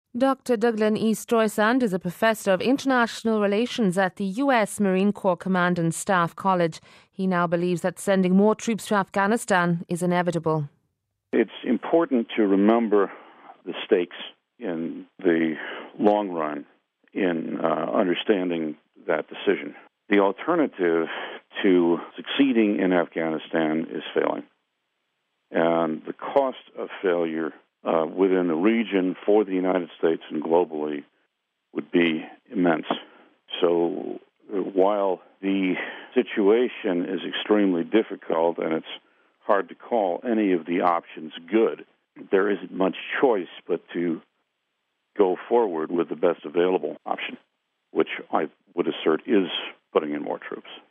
Dr. Douglas E. Streisand is a professor of international relations at the U.S. Marine Corps Command and Staff College. He now believes that sending more troops to Afghanistan is inevitable. It's important to remember the stakes in the long run in understanding that decision. The alternative to succeeding in Afghanistan is failing. And the cost of failure within the region for the United States and globally would be immense. So while the situation is extremely difficult and it's hard to call any of the options good, there isn't much choice but to go forward with the best available option, which I would assert is putting in more troops.